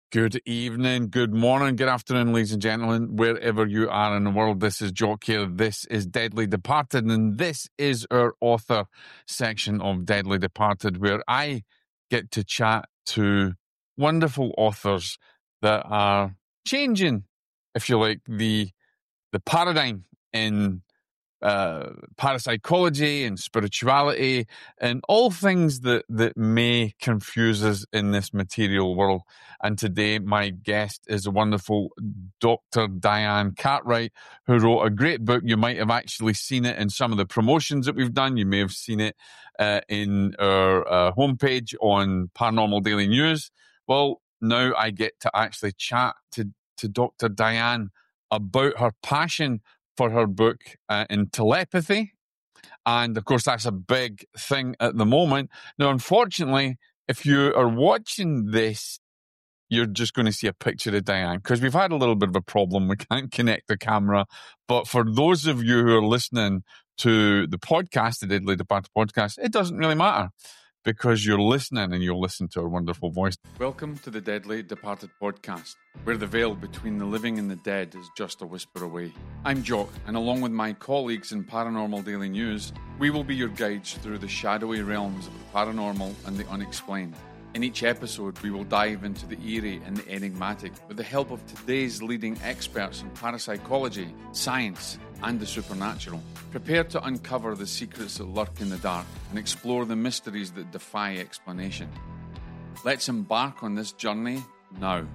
Good evening, good morning, good afternoon, ladies and gentlemen, wherever you are in the world. This is Jock here. This is Deadly Departed, and this is our author section of Deadly Departed, where I get to chat to wonderful authors that are changing, if you like, the paradigm in parapsychology and spirituality and all things that may confuse us in this material world. And today my guest is the wonderful Dr. Diane Cartwright, who wrote a great book. You might have actually seen it in some of the promotions that we've done. You may have seen it in our homepage on Paranormal Daily News. Well, now I get to actually chat to Dr. Diane about her passion for her book in telepathy. And of course, that's a big thing at the moment. Now, unfortunately, if you are watching this, you're just going to see a picture of Diane because we've had a little bit of a problem. We can't connect the camera. But for those of you who are listening to the podcast, the Deadly Departed podcast, it doesn't really matter because you're listening and you'll listen to her wonderful voice. Welcome to the Deadly Departed podcast, where the veil between the living and the dead is just a whisper away. I'm Jock, and along with my colleagues in Paranormal Daily News, we will be your guides through the shadowy realms of the paranormal and the unexplained. In each episode, we will dive into the eerie and the enigmatic with the help of today's leading experts in parapsychology, science, and the supernatural. Prepare to uncover the secrets that lurk in the dark and explore the mysteries that defy explanation. Let's embark on this journey now.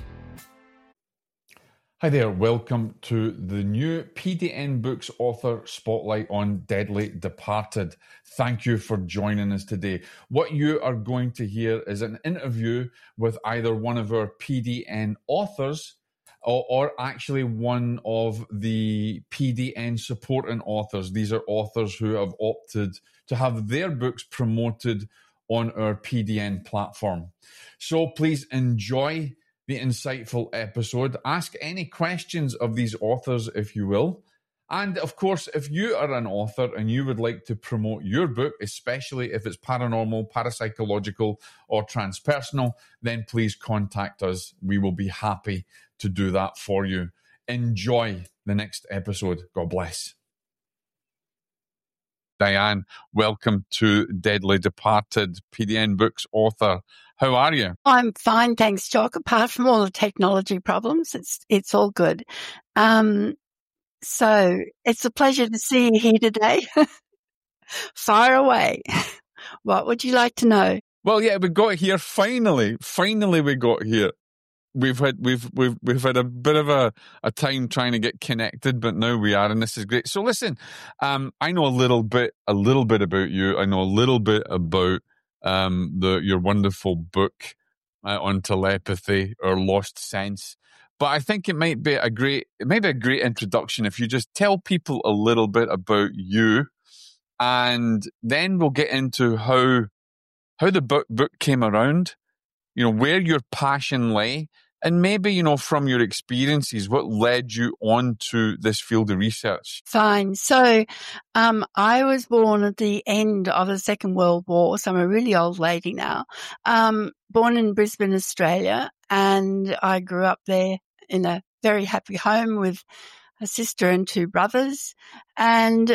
Hi there, welcome to the new PDN Books Author Spotlight on Deadly Departed. Thank you for joining us today. What you are going to hear is an interview with either one of our PDN authors or actually one of the PDN supporting authors. These are authors who have opted to have their books promoted on our PDN platform. So please enjoy the insightful episode. Ask any questions of these authors if you will. And of course, if you are an author and you would like to promote your book, especially if it's paranormal, parapsychological, or transpersonal, then please contact us. We will be happy to do that for you. Enjoy the next episode. God bless. Diane, welcome to Deadly Departed, PDN Books author. How are you? I'm fine, thanks, Jock. Apart from all the technology problems, it's all good. So it's a pleasure to see you here today. Fire away. What would you like to know? Well, yeah, we got here finally. Finally, we got here. We've had a bit of a time trying to get connected, but now we are, and this is great. So listen, I know a little bit about you. I know a little bit about your wonderful book on telepathy or Lost Sense. But I think it might be a great introduction if you just tell people a little bit about you, and then we'll get into how the book came around. You know, where your passion lay, and maybe, you know, from your experiences, what led you on to this field of research? Fine. So, I was born at the end of the Second World War, so I'm a really old lady now. Born in Brisbane, Australia, and I grew up there in a very happy home with a sister and two brothers. And,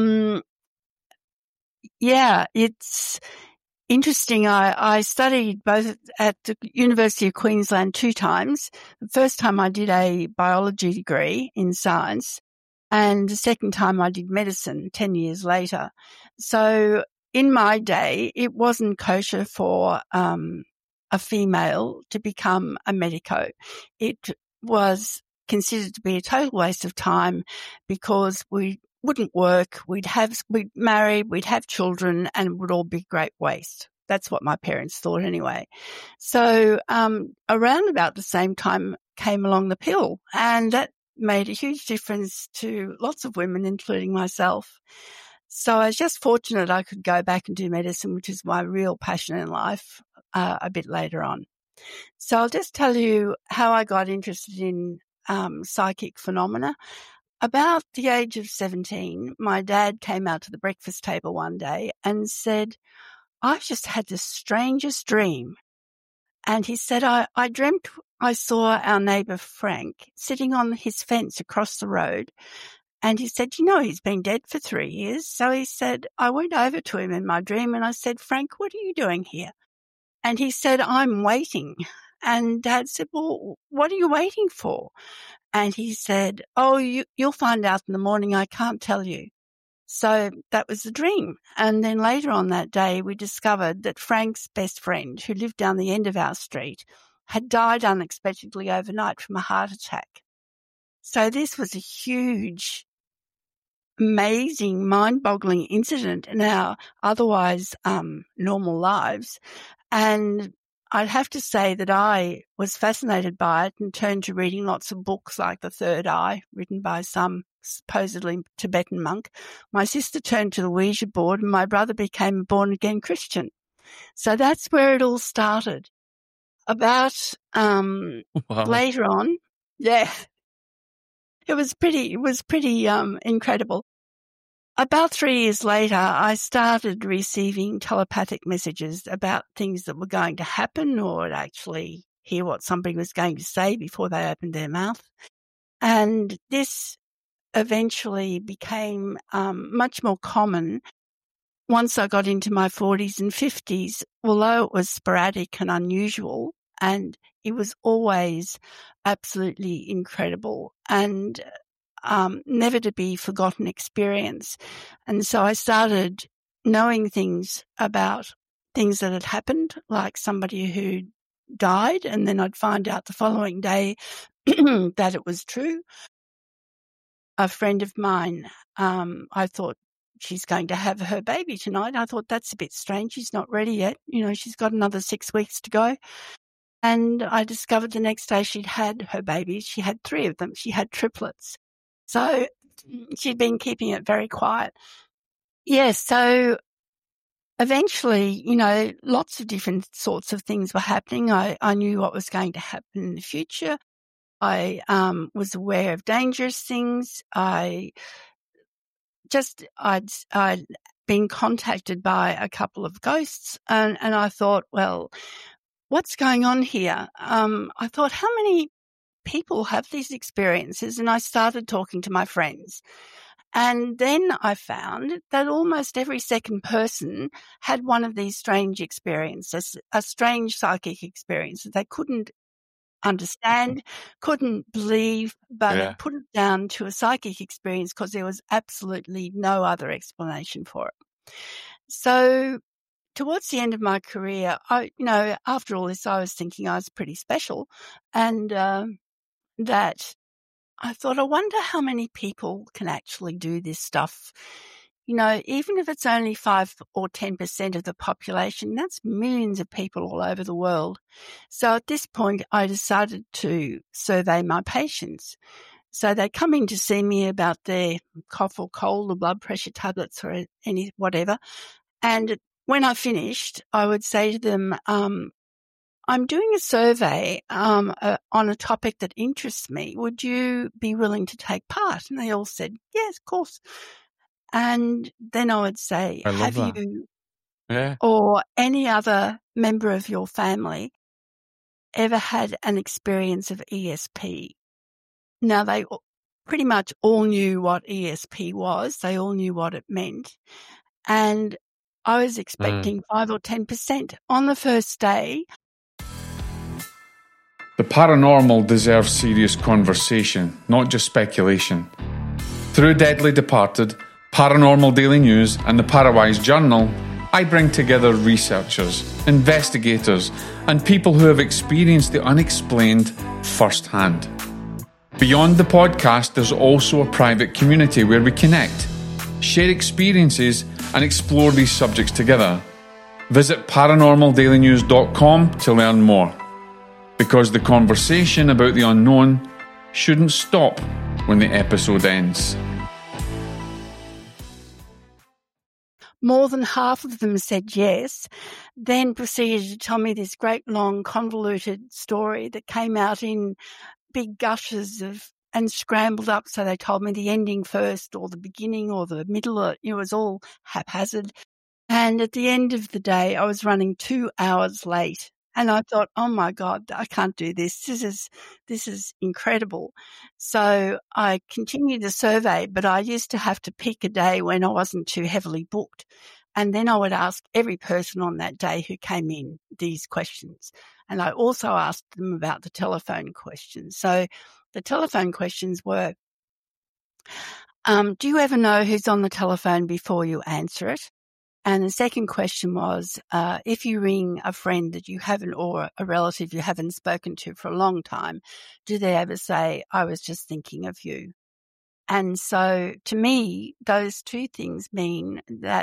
it's interesting. I studied both at the University of Queensland 2 times. The first time I did a biology degree in science, and the second time I did medicine 10 years later. So in my day, it wasn't kosher for a female to become a medico. It was considered to be a total waste of time because we wouldn't work, we'd marry, we'd have children, and it would all be great waste. That's what my parents thought anyway. So, around about the same time came along the pill, and that made a huge difference to lots of women, including myself. So I was just fortunate I could go back and do medicine, which is my real passion in life, a bit later on. So I'll just tell you how I got interested in psychic phenomena. About the age of 17, my dad came out to the breakfast table one day and said, "I've just had the strangest dream." And he said, I dreamt I saw our neighbour Frank sitting on his fence across the road. And he said, he's been dead for 3 years. So he said, I went over to him in my dream and I said, Frank, what are you doing here? And he said, I'm waiting. And Dad said, well, what are you waiting for? And he said, oh, you'll find out in the morning. I can't tell you. So that was the dream. And then later on that day, we discovered that Frank's best friend, who lived down the end of our street, had died unexpectedly overnight from a heart attack. So this was a huge, amazing, mind-boggling incident in our otherwise normal lives. And I'd have to say that I was fascinated by it and turned to reading lots of books like The Third Eye, written by some supposedly Tibetan monk. My sister turned to the Ouija board and my brother became a born-again Christian. So that's where it all started. About later on, yeah, it was pretty incredible. About 3 years later, I started receiving telepathic messages about things that were going to happen, or actually hear what somebody was going to say before they opened their mouth. And this eventually became much more common once I got into my 40s and 50s, although it was sporadic and unusual, and it was always absolutely incredible and never to be forgotten experience. And so I started knowing things about things that had happened, like somebody who died, and then I'd find out the following day that it was true. A friend of mine, I thought she's going to have her baby tonight. I thought that's a bit strange. She's not ready yet. She's got another 6 weeks to go. And I discovered the next day she'd had her babies. She had 3 of them. She had triplets. So she'd been keeping it very quiet. Yes, so eventually, lots of different sorts of things were happening. I knew what was going to happen in the future. I was aware of dangerous things. I'd been contacted by a couple of ghosts, and I thought, well, what's going on here? I thought, how many people have these experiences? And I started talking to my friends. And then I found that almost every second person had one of these strange experiences, a strange psychic experience that they couldn't understand, couldn't believe, but put it down to a psychic experience because there was absolutely no other explanation for it. So towards the end of my career, after all this, I was thinking I was pretty special, and that I thought, I wonder how many people can actually do this stuff. Even if it's only 5 or 10% of the population, that's millions of people all over the world. So at this point, I decided to survey my patients. So they come in to see me about their cough or cold or blood pressure tablets or any whatever. And when I finished, I would say to them, I'm doing a survey on a topic that interests me. Would you be willing to take part? And they all said, yes, of course. And then I would say, have you or any other member of your family ever had an experience of ESP? Now, they pretty much all knew what ESP was. They all knew what it meant. And I was expecting 5 or 10%. On the first day, the paranormal deserves serious conversation, not just speculation. Through Deadly Departed, Paranormal Daily News and the Parawise Journal, I bring together researchers, investigators, and people who have experienced the unexplained firsthand. Beyond the podcast, there's also a private community where we connect, share experiences, and explore these subjects together. Visit paranormaldailynews.com to learn more. Because the conversation about the unknown shouldn't stop when the episode ends. More than half of them said yes, then proceeded to tell me this great long convoluted story that came out in big gushes and scrambled up. So they told me the ending first or the beginning or the middle. It was all haphazard. And at the end of the day, I was running 2 hours late And I thought, oh my God, I can't do this. This is incredible. So I continued the survey, but I used to have to pick a day when I wasn't too heavily booked. And then I would ask every person on that day who came in these questions. And I also asked them about the telephone questions. So the telephone questions were, do you ever know who's on the telephone before you answer it? And the second question was, if you ring a friend that you haven't, or a relative you haven't spoken to for a long time, do they ever say, I was just thinking of you? And so to me, those two questions mean that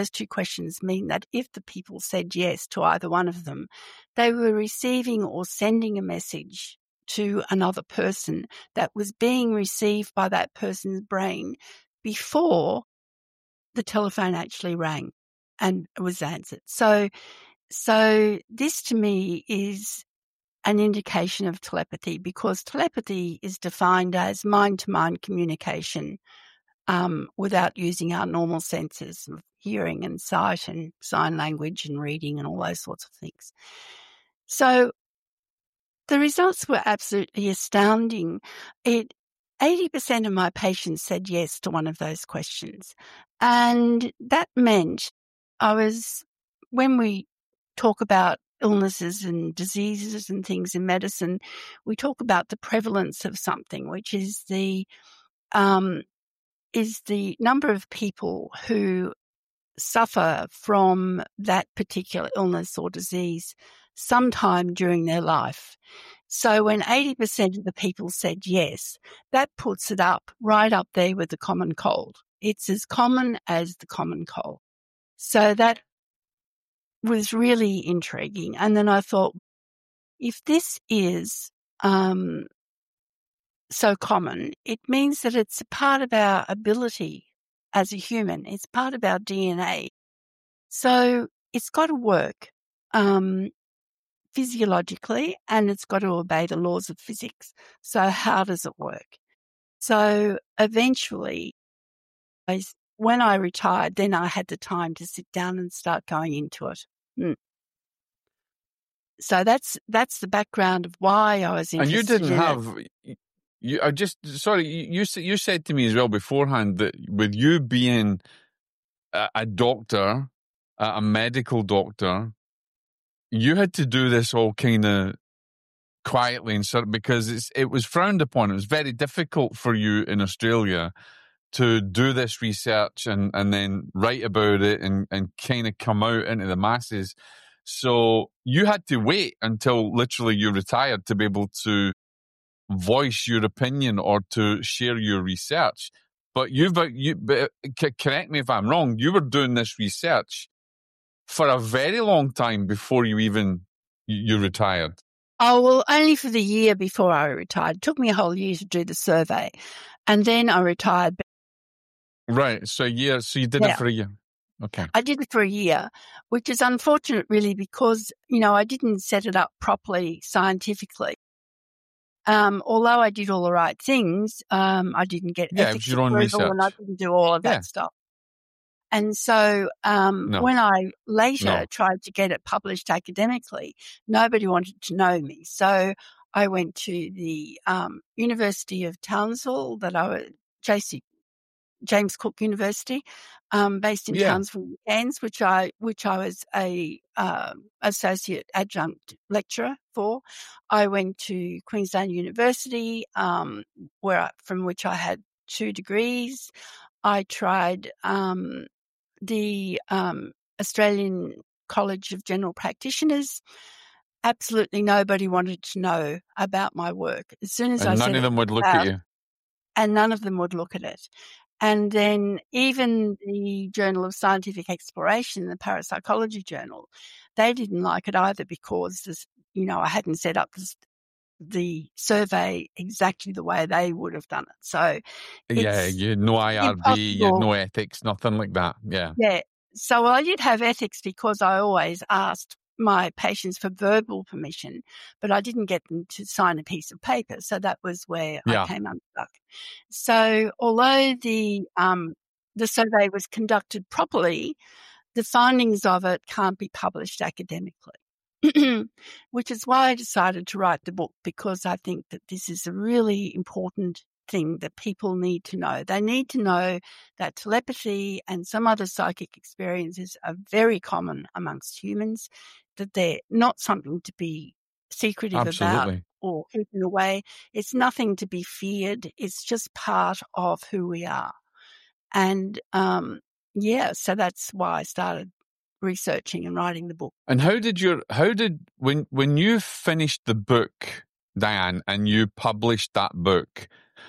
if the people said yes to either one of them, they were receiving or sending a message to another person that was being received by that person's brain before the telephone actually rang and was answered. So this to me is an indication of telepathy, because telepathy is defined as mind-to-mind communication without using our normal senses of hearing and sight and sign language and reading and all those sorts of things. So the results were absolutely astounding. 80% of my patients said yes to one of those questions. And that meant when we talk about illnesses and diseases and things in medicine, we talk about the prevalence of something, which is the number of people who suffer from that particular illness or disease sometime during their life. So when 80% of the people said yes, that puts it right up there with the common cold. It's as common as the common cold. So that was really intriguing. And then I thought, if this is so common, it means that it's a part of our ability as a human. It's part of our DNA. So it's got to work physiologically, and it's got to obey the laws of physics. So how does it work? So eventually, when I retired, then I had the time to sit down and start going into it. So that's the background of why I was interested. And you didn't have. You said to me as well beforehand that with you being a doctor, a medical doctor, you had to do this all kind of quietly and sort of, because it was frowned upon. It was very difficult for you in Australia to do this research and then write about it and kind of come out into the masses. So you had to wait until literally you retired to be able to voice your opinion or to share your research. But correct me if I'm wrong, you were doing this research for a very long time before you retired. Oh, well, only for the year before I retired. It took me a whole year to do the survey. And then I retired. Right. So you did it for a year. Okay. I did it for a year, which is unfortunate really, because, I didn't set it up properly scientifically. Although I did all the right things, I didn't get ethics approval, and I didn't do all of that stuff. And so when I later tried to get it published academically, nobody wanted to know me. So I went to the University of Townsville, James Cook University, based in Townsville, Cairns, which I was a associate adjunct lecturer for. I went to Queensland University, from which I had 2 degrees. I tried the Australian College of General Practitioners. Absolutely nobody wanted to know about my work. As soon as none of them would look at you. And none of them would look at it. And then even the Journal of Scientific Exploration, the Parapsychology Journal, they didn't like it either, because I hadn't set up the survey exactly the way they would have done it. So you had no IRB, you had no ethics, nothing like that. Yeah. Yeah. So I did have ethics, because I always asked my patients for verbal permission, but I didn't get them to sign a piece of paper. So that was where I came unstuck. So although the survey was conducted properly, the findings of it can't be published academically. which is why I decided to write the book, because I think that this is a really important thing that people need to know. They need to know that telepathy and some other psychic experiences are very common amongst humans, that they're not something to be secretive about or hidden away. It's nothing to be feared. It's just part of who we are. And, so that's why I started researching and writing the book. And when you finished the book, Diane, and you published that book,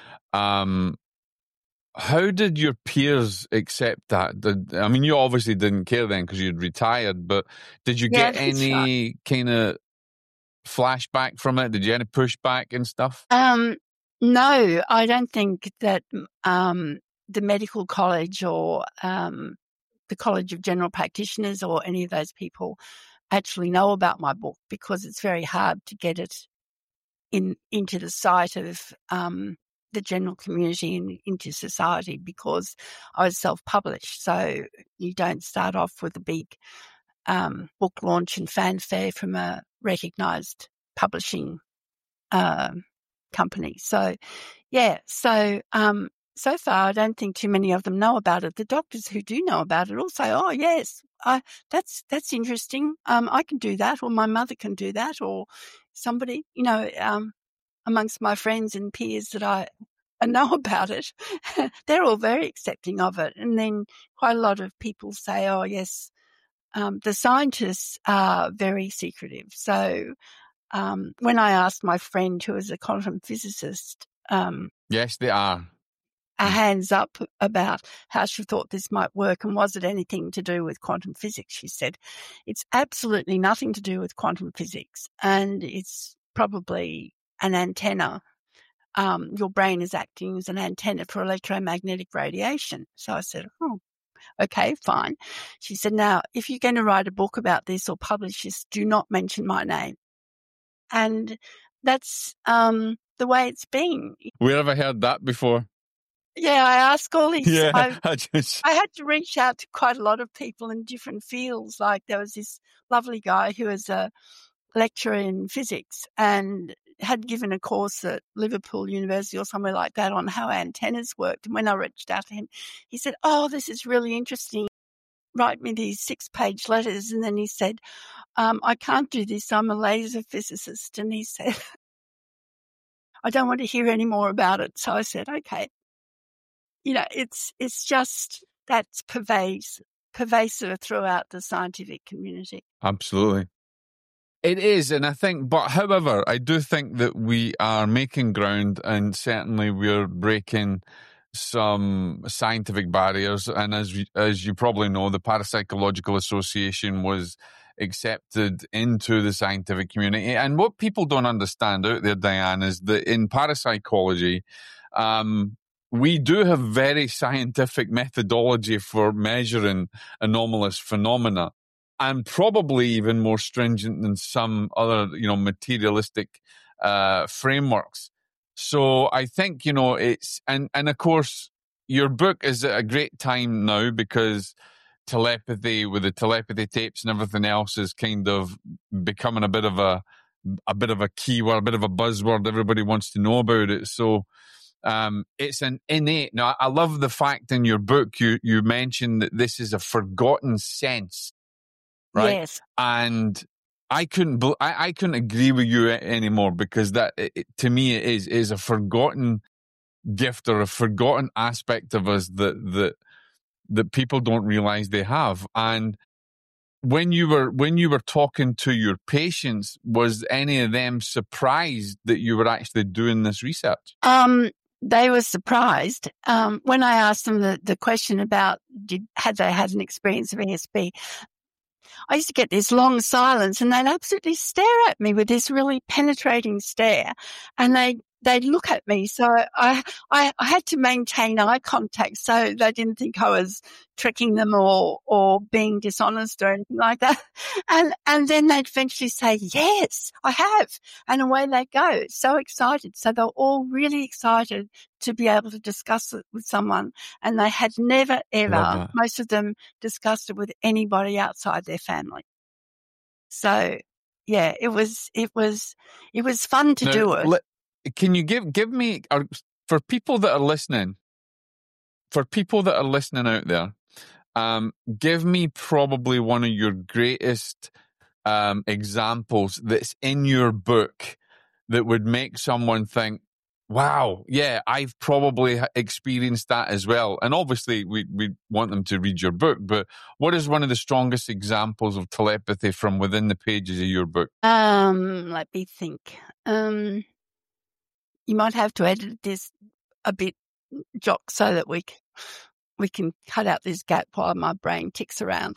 how did your peers accept that? I mean, you obviously didn't care then because you'd retired, but did you get any kind of flashback from it? Did you get any pushback and stuff? No, I don't think that the medical college or the College of General Practitioners or any of those people actually know about my book, because it's very hard to get it into the sight of the general community and into society, because I was self-published. So you don't start off with a big book launch and fanfare from a recognised publishing company. So, so far I don't think too many of them know about it. The doctors who do know about it all say, "Oh yes, that's interesting. I can do that, or my mother can do that, or somebody, amongst my friends and peers that I know about it." They're all very accepting of it. And then quite a lot of people say, "Oh yes, the scientists are very secretive." So when I asked my friend, who is a quantum physicist, yes, they are, a hands up about how she thought this might work and was it anything to do with quantum physics, she said, "It's absolutely nothing to do with quantum physics, and it's probably an antenna. Your brain is acting as an antenna for electromagnetic radiation." So I said, "Oh, okay, fine." She said, "Now, if you're going to write a book about this or publish this, do not mention my name." And that's the way it's been. Where have I heard that before? Yeah, I ask all these. Yeah, I had to reach out to quite a lot of people in different fields. Like there was this lovely guy who was a lecturer in physics and had given a course at Liverpool University or somewhere like that on how antennas worked. And when I reached out to him, he said, "Oh, this is really interesting. Write me these 6-page letters." And then he said, "I can't do this. I'm a laser physicist." And he said, "I don't want to hear any more about it." So I said, "Okay." It's just that's pervasive throughout the scientific community. Absolutely. It is, and I think, but however, I do think that we are making ground, and certainly we're breaking some scientific barriers. And as you probably know, the Parapsychological Association was accepted into the scientific community. And what people don't understand out there, Diane, is that in parapsychology, we do have very scientific methodology for measuring anomalous phenomena, and probably even more stringent than some other, materialistic frameworks. So I think, it's, and of course, your book is at a great time now because telepathy, with the telepathy tapes and everything else, is kind of becoming a bit of a keyword, a bit of a buzzword. Everybody wants to know about it. So it's an innate. Now, I love the fact in your book you mentioned that this is a forgotten sense, right? Yes. And I couldn't agree with you anymore, because that to me it is a forgotten gift or a forgotten aspect of us that people don't realize they have. And when you were talking to your patients, was any of them surprised that you were actually doing this research? They were surprised when I asked them the question about had they had an experience of ESP. I used to get this long silence, and they'd absolutely stare at me with this really penetrating stare, and they'd look at me. So I had to maintain eye contact so they didn't think I was tricking them or being dishonest or anything like that. And then they'd eventually say, "Yes, I have." And away they go, so excited. So they're all really excited to be able to discuss it with someone. And they had never, ever, most of them, discussed it with anybody outside their family. So yeah, it was fun to do it. Can you give me, for people that are listening out there, give me probably one of your greatest examples that's in your book that would make someone think, wow, yeah, I've probably experienced that as well. And obviously we want them to read your book, but what is one of the strongest examples of telepathy from within the pages of your book? Let me think. You might have to edit this a bit, Jock, so that we can cut out this gap while my brain ticks around.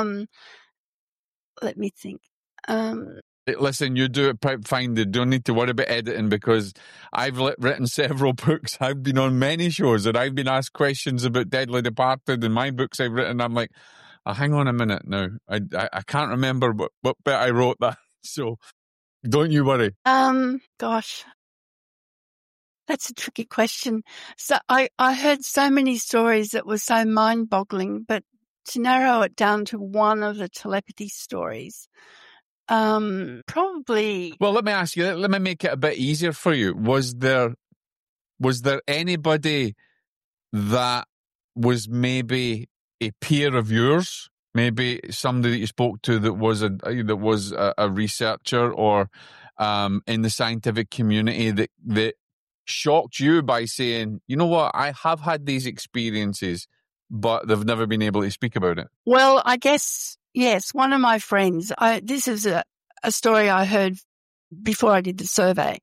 Let me think. Listen, you do it fine. You don't need to worry about editing, because I've written several books. I've been on many shows and I've been asked questions about Deadly Departed and my books I've written. I'm like, hang on a minute now. I can't remember what bit I wrote that. So don't you worry. Gosh, that's a tricky question. So I heard so many stories that were so mind-boggling, but to narrow it down to one of the telepathy stories, probably. Well, let me ask you. Let me make it a bit easier for you. Was there anybody that was maybe a peer of yours, maybe somebody that you spoke to that was a researcher or in the scientific community that shocked you by saying, you know what, I have had these experiences, but they've never been able to speak about it? Well, I guess, yes, one of my friends, this is a story I heard before I did the survey.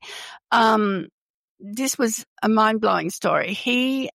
This was a mind-blowing story. He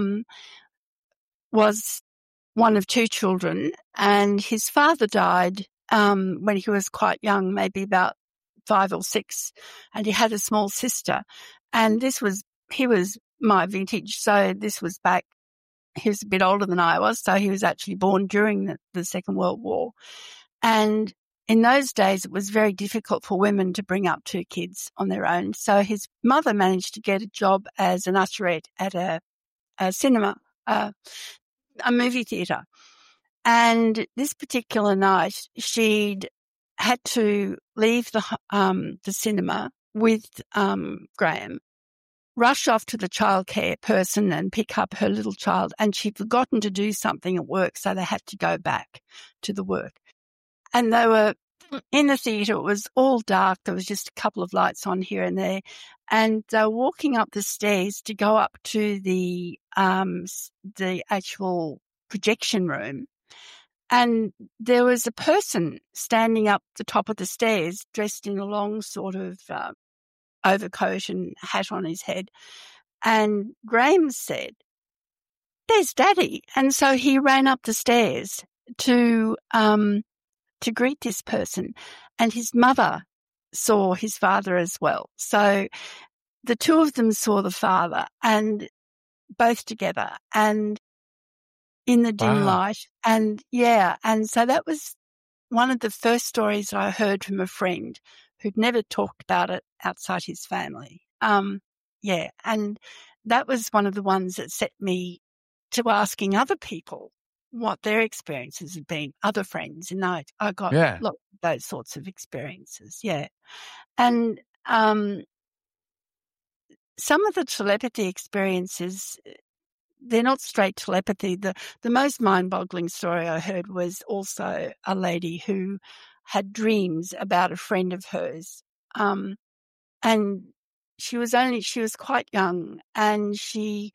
was one of two children, and his father died when he was quite young, maybe about 5 or 6, and he had a small sister. And he was my vintage, so this was back, he was a bit older than I was, so he was actually born during the Second World War. And in those days, it was very difficult for women to bring up 2 kids on their own. So his mother managed to get a job as an usherette at a cinema, a movie theatre. And this particular night, she'd had to leave the cinema with Graham, rush off to the childcare person and pick up her little child. And she'd forgotten to do something at work, so they had to go back to the work. And they were in the theatre. It was all dark. There was just a couple of lights on here and there. And they were walking up the stairs to go up to the actual projection room. And there was a person standing up the top of the stairs dressed in a long sort of overcoat and hat on his head. And Graham said, "There's Daddy." And so he ran up the stairs to greet this person. And his mother saw his father as well. So the two of them saw the father, and both together and in the dim light. And and so that was one of the first stories I heard from a friend who'd never talked about it outside his family. And that was one of the ones that set me to asking other people what their experiences had been, other friends, and I got lots of those sorts of experiences. Yeah. And some of the telepathy experiences, they're not straight telepathy. The most mind-boggling story I heard was also a lady who had dreams about a friend of hers. And she was quite young, and she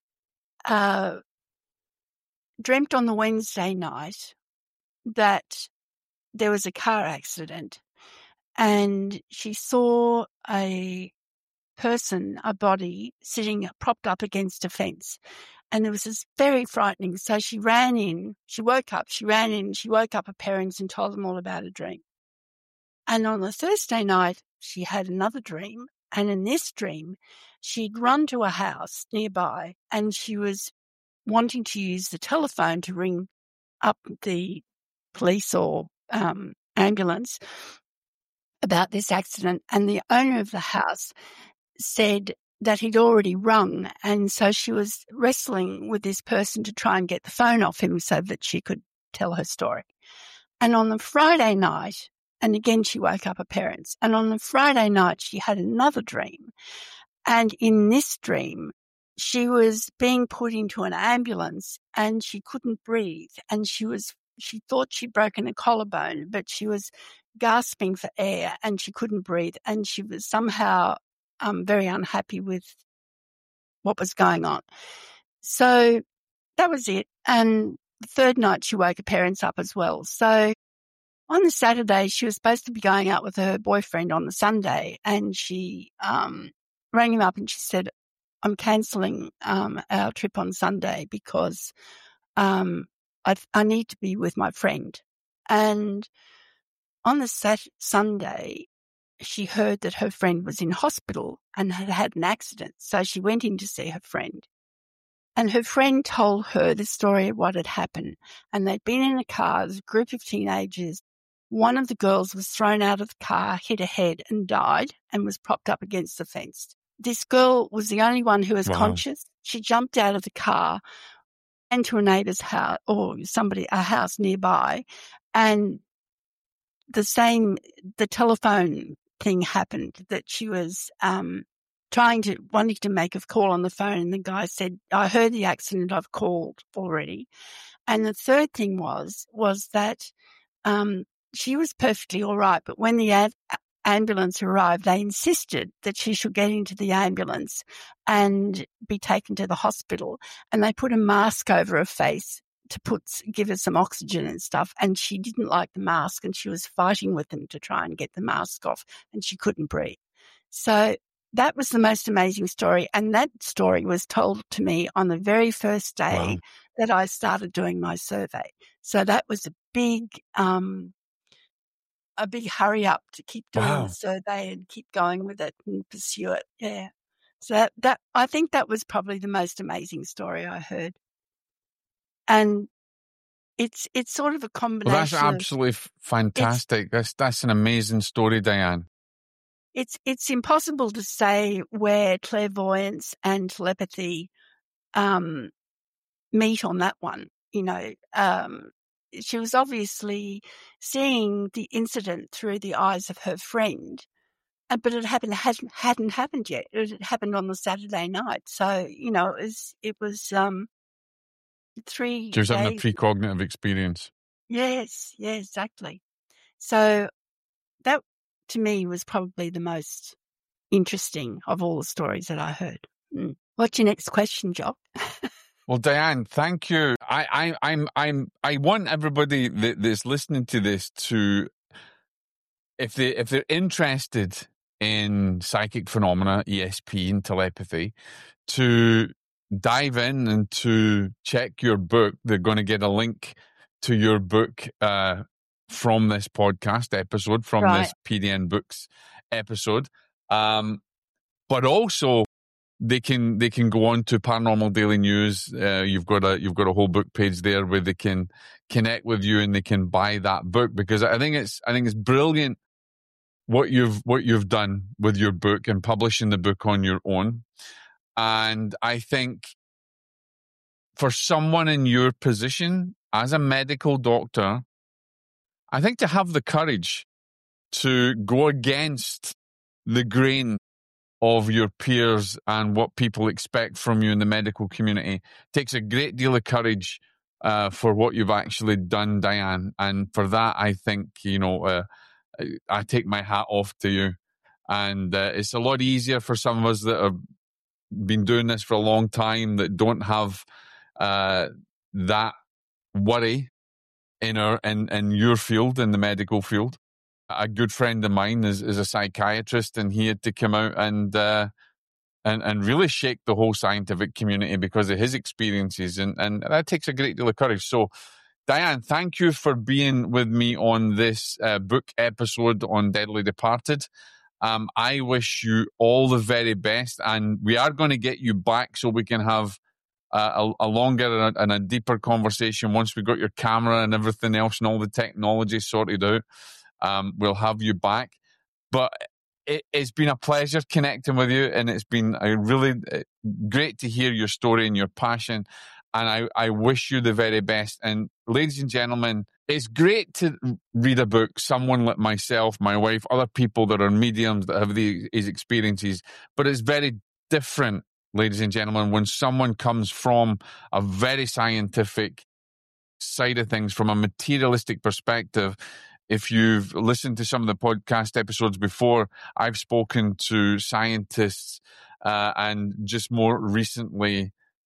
dreamt on the Wednesday night that there was a car accident, and she saw a person, a body, sitting propped up against a fence. And it was just very frightening. So she ran in, she woke up her parents and told them all about her dream. And on the Thursday night, she had another dream. And in this dream, she'd run to a house nearby, and she was wanting to use the telephone to ring up the police or ambulance about this accident. And the owner of the house said that he'd already rung, and so she was wrestling with this person to try and get the phone off him so that she could tell her story. And on the Friday night, And again, she woke up her parents. And on the Friday night, she had another dream. And in this dream, she was being put into an ambulance and she couldn't breathe. And she thought she'd broken a collarbone, but she was gasping for air and she couldn't breathe. And she was somehow very unhappy with what was going on. So that was it. And the third night, she woke her parents up as well. So on the Saturday, she was supposed to be going out with her boyfriend on the Sunday, and she rang him up and she said, I'm cancelling our trip on Sunday because I need to be with my friend. And on the Sunday, she heard that her friend was in hospital and had had an accident. So she went in to see her friend. And her friend told her the story of what had happened. And they'd been in a car, a group of teenagers. One of the girls was thrown out of the car, hit her head and died and was propped up against the fence. This girl was the only one who was conscious. She jumped out of the car into a neighbour's house or a house nearby, and the telephone thing happened, that she was wanting to make a call on the phone, and the guy said, I heard the accident, I've called already. And the third thing was that she was perfectly all right, but when the ambulance arrived, they insisted that she should get into the ambulance and be taken to the hospital, and they put a mask over her face to give her some oxygen and stuff, and she didn't like the mask, and she was fighting with them to try and get the mask off, and she couldn't breathe. So that was the most amazing story, and that story was told to me on the very first day that I started doing my survey. So that was a big hurry up to keep doing the survey and keep going with it and pursue it. Yeah. So that I think that was probably the most amazing story I heard. And it's sort of a combination. Well, that's absolutely fantastic. That's an amazing story, Diane. It's impossible to say where clairvoyance and telepathy meet on that one. You know, she was obviously seeing the incident through the eyes of her friend, but it hadn't happened yet. It had happened on the Saturday night. So, you know, it was 3 days. She was having a precognitive experience. Yes, exactly. So that, to me, was probably the most interesting of all the stories that I heard. What's your next question, Jock? Well, Diane, thank you. I want everybody that's listening to this to, if they're interested in psychic phenomena, ESP, and telepathy, to dive in and to check your book. They're going to get a link to your book from this podcast episode, from this PDN Books episode. But also, they can go on to Paranormal Daily News. You've got a whole book page there where they can connect with you and they can buy that book, because I think it's brilliant what you've done with your book and publishing the book on your own. And I think for someone in your position as a medical doctor, I think to have the courage to go against the grain of your peers and what people expect from you in the medical community takes a great deal of courage for what you've actually done, Diane. And for that, I think, I take my hat off to you. And it's a lot easier for some of us that have been doing this for a long time, that don't have that worry in your field, in the medical field. A good friend of mine is a psychiatrist, and he had to come out and really shake the whole scientific community because of his experiences, and that takes a great deal of courage. So, Diane, thank you for being with me on this book episode on Deadly Departed. I wish you all the very best, and we are going to get you back so we can have a longer and a deeper conversation once we got your camera and everything else and all the technology sorted out. We'll have you back. But it's been a pleasure connecting with you, and it's been really great to hear your story and your passion. And I wish you the very best. And ladies and gentlemen, it's great to read a book, someone like myself, my wife, other people that are mediums that have these experiences, but it's very different, ladies and gentlemen, when someone comes from a very scientific side of things, from a materialistic perspective. If you've listened to some of the podcast episodes before, I've spoken to scientists and just more recently,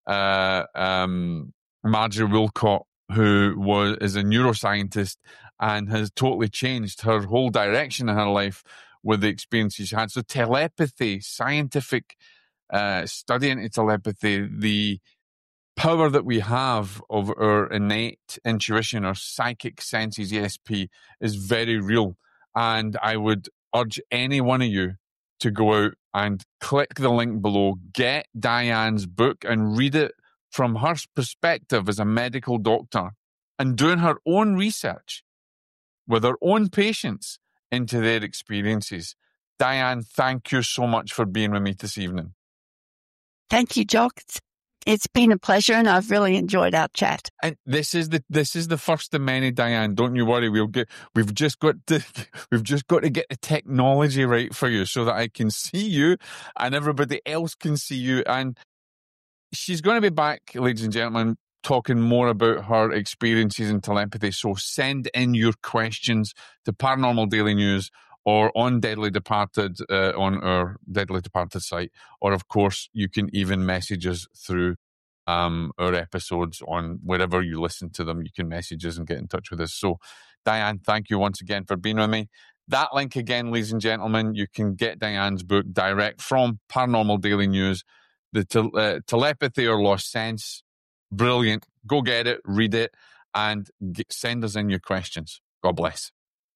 Marjorie Wilcott, who is a neuroscientist and has totally changed her whole direction in her life with the experiences she's had. So telepathy, scientific study into telepathy, the power that we have of our innate intuition, our psychic senses, ESP, is very real. And I would urge any one of you to go out and click the link below, get Diane's book and read it from her perspective as a medical doctor and doing her own research with her own patients into their experiences. Diane, thank you so much for being with me this evening. Thank you, Jock. It's been a pleasure, and I've really enjoyed our chat. And this is the first of many, Diane. Don't you worry. We've just got to get the technology right for you so that I can see you and everybody else can see you. And she's going to be back, ladies and gentlemen, talking more about her experiences in telepathy. So send in your questions to Paranormal Daily News or on Deadly Departed, on our Deadly Departed site. Or, of course, you can even message us through our episodes on wherever you listen to them. You can message us and get in touch with us. So, Diane, thank you once again for being with me. That link again, ladies and gentlemen, you can get Diane's book direct from Paranormal Daily News, the Telepathy or Lost Sense. Brilliant. Go get it, read it, and send us in your questions. God bless.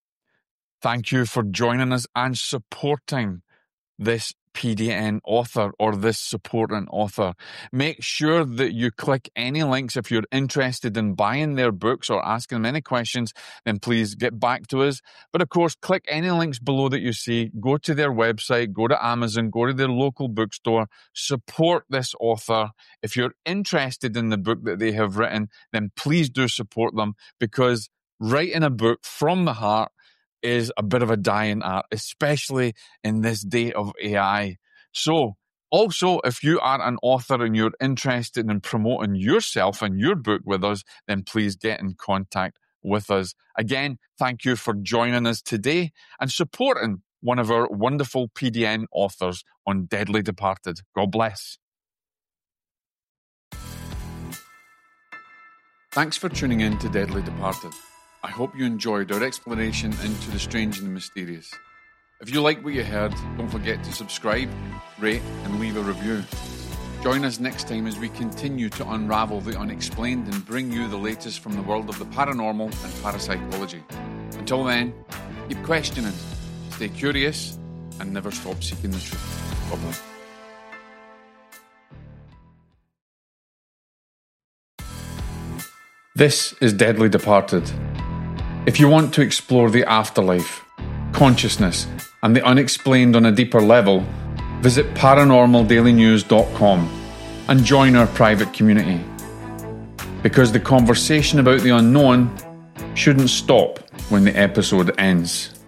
Thank you for joining us and supporting this PDN author or this supporting author. Make sure that you click any links if you're interested in buying their books or asking them any questions, then please get back to us. But of course, click any links below that you see. Go to their website, go to Amazon, go to their local bookstore, support this author. If you're interested in the book that they have written, then please do support them, because writing a book from the heart is a bit of a dying art, especially in this day of AI. So, also, if you are an author and you're interested in promoting yourself and your book with us, then please get in contact with us. Again, thank you for joining us today and supporting one of our wonderful PDN authors on Deadly Departed. God bless. Thanks for tuning in to Deadly Departed. I hope you enjoyed our exploration into the strange and the mysterious. If you like what you heard, don't forget to subscribe, rate, and leave a review. Join us next time as we continue to unravel the unexplained and bring you the latest from the world of the paranormal and parapsychology. Until then, keep questioning, stay curious, and never stop seeking the truth. God bless. This is Deadly Departed. If you want to explore the afterlife, consciousness, and the unexplained on a deeper level, visit paranormaldailynews.com and join our private community. Because the conversation about the unknown shouldn't stop when the episode ends.